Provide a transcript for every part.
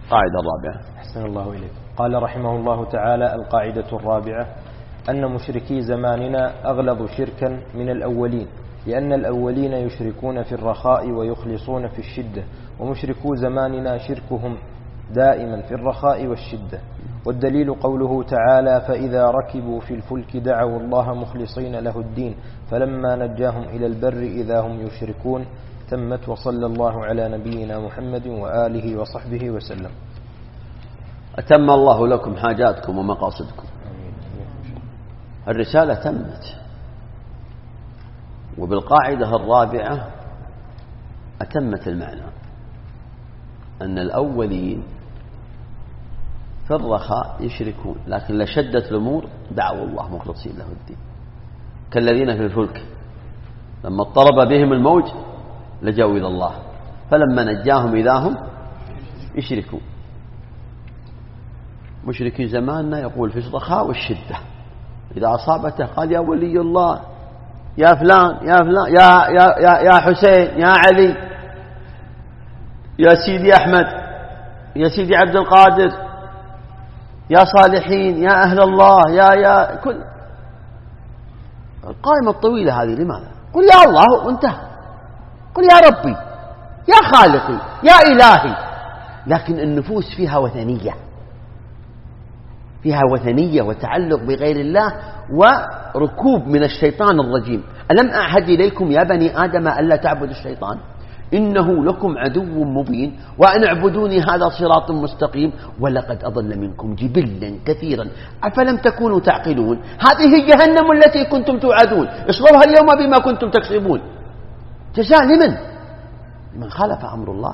قاعدة الرابعة. أحسن الله إليك. قال رحمه الله تعالى: القاعدة الرابعة أن مشركي زماننا أغلظ شركا من الأولين، لأن الأولين يشركون في الرخاء ويخلصون في الشدة، ومشركو زماننا شركهم دائما في الرخاء والشدة. والدليل قوله تعالى: فإذا ركبوا في الفلك دعوا الله مخلصين له الدين فلما نجاهم إلى البر إذا هم يشركون. تمت، وصلى الله على نبينا محمد وآله وصحبه وسلم. أتم الله لكم حاجاتكم ومقاصدكم. الرسالة تمت. وبالقاعدة الرابعة أتمت المعنى أن الأولين في الرخاء يشركون، لكن لشدت الأمور دعوا الله مخلصين له الدين، كالذين في الفلك لما اضطرب بهم الموج لجوا إلى الله فلما نجاهم إذا هم يشركون. مشركي زماننا يقول في الرخاء والشدة، إذا أصابته قال: يا ولي الله، يا فلان، يا فلان، يا حسين، يا علي، يا سيدي أحمد، يا سيدي عبد القادر، يا صالحين، يا أهل الله، يا كل القائمة الطويلة هذه. لماذا؟ قل يا الله وانتهى، قل يا ربي، يا خالقي، يا إلهي. لكن النفوس فيها وثنية، فيها وثنية وتعلق بغير الله وركوب من الشيطان الرجيم. ألم أعهد إليكم يا بني آدم ألا تعبدوا الشيطان إنه لكم عدو مبين وأن اعبدوني هذا صراط مستقيم ولقد أضل منكم جبلا كثيرا أفلم تكونوا تعقلون. هذه جهنم التي كنتم توعدون اصلوها اليوم بما كنتم تكسبون. جزاء لمن خالف أمر الله.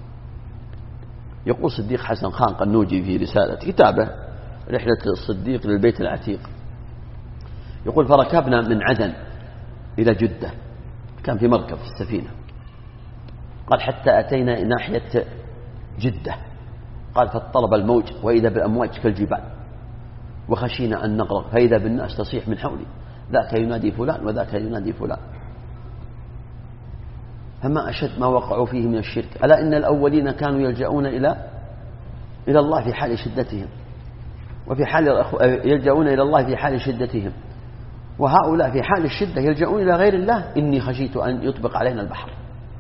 يقول صديق حسن خان قنوجي في رسالة كتابه رحلة الصديق للبيت العتيق، يقول: فركبنا من عدن إلى جدة، كان في مركب في السفينة، قال: حتى أتينا ناحية جدة، قال: فاضطرب الموج وإذا بالأمواج كالجبال وخشينا أن نغرق فإذا بالناس تصيح من حولي، ذاك ينادي فلان وذاك ينادي فلان. فما أشد ما وقعوا فيه من الشرك. ألا إن الأولين كانوا يلجؤون إلى الله في حال شدتهم، وفي حال يلجؤون إلى الله في حال شدتهم، وهؤلاء في حال الشدة يلجؤون إلى غير الله. إني خشيت أن يطبق علينا البحر.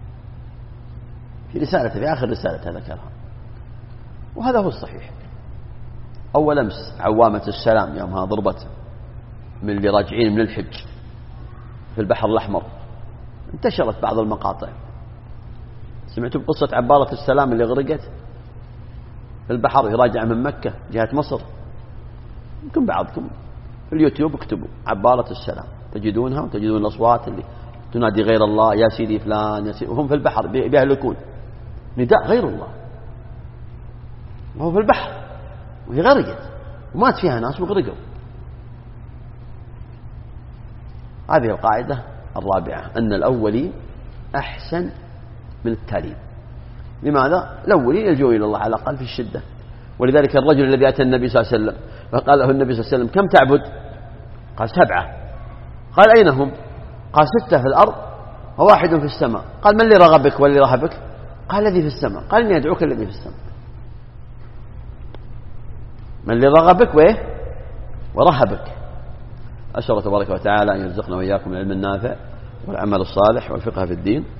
في رسالة، في آخر رسالة ذكرها، وهذا هو الصحيح. أول أمس عوامة السلام يومها ضربت من اللي راجعين من الحج في البحر الأحمر، انتشرت بعض المقاطع. سمعتوا بقصة عبارة السلام اللي غرقت في البحر راجع من مكة جهة مصر؟ يمكن بعضكم في اليوتيوب اكتبوا عبارة السلام تجدونها، وتجدون الأصوات اللي تنادي غير الله، يا سيدي فلان، يا سيدي، وهم في البحر بيهلكون، نداء غير الله، وهو في البحر وهي غرقت ومات فيها ناس وغرقوا. هذه القاعدة الرابعة، أن الأولين أحسن من التالين. لماذا؟ الأولين يلجؤون إلى الله على الأقل في الشدة. ولذلك الرجل الذي أتى النبي صلى الله عليه وسلم فقال له النبي صلى الله عليه وسلم: كم تعبد؟ قال: 7. قال: أين هم؟ قال: 6 في الأرض وواحد في السماء. قال: من اللي رغبك واللي رهبك؟ قال: الذي في السماء. قال: إني أدعوك الذي في السماء. من اللي رغبك ورهبك. أسأل الله تبارك وتعالى أن يرزقنا وإياكم العلم النافع والعمل الصالح والفقه في الدين.